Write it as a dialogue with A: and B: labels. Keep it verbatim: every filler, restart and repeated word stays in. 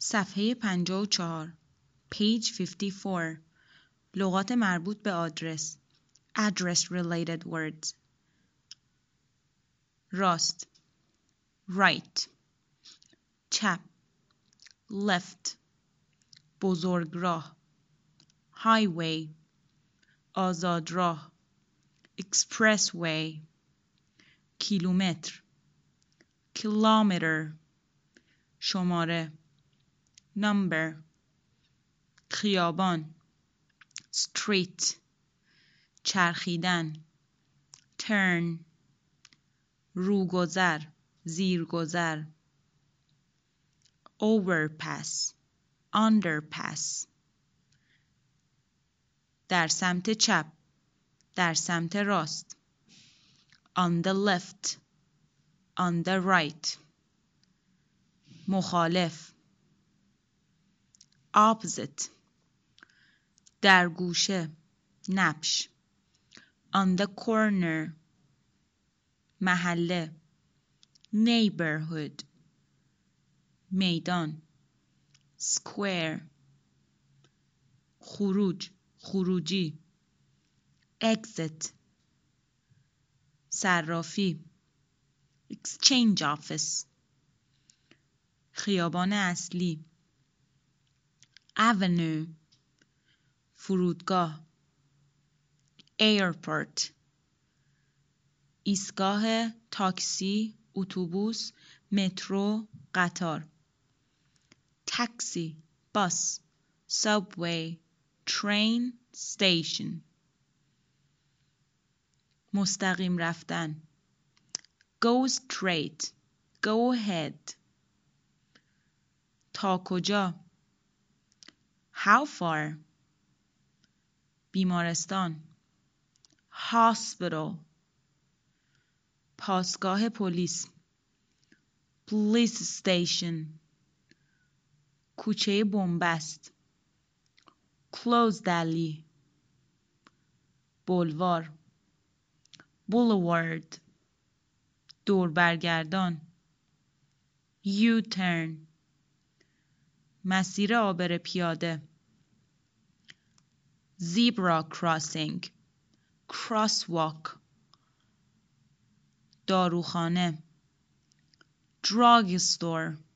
A: صفحه پنجاه و چهار page fifty-four لغات مربوط به آدرس address related words راست right چپ left بزرگراه highway آزادراه expressway کیلومتر kilometer شماره number خیابان street چرخیدن turn روگذر زیرگذر overpass underpass در سمت چپ در سمت راست on the left on the right مخالف opposite در گوشه نبش on the corner محله neighborhood میدان square خروج خروجی exit صرافی exchange office خیابان اصلی avenue فرودگاه airport ایستگاه تاکسی اتوبوس مترو قطار taxi bus subway train station مستقیم رفتن go straight go ahead تا کجا how far بیمارستان hospital پاسگاه پلیس police station کوچه بنبست closed alley بلوار boulevard دور برگردان U-turn مسیر عابر پیاده zebra crossing crosswalk داروخانه drug store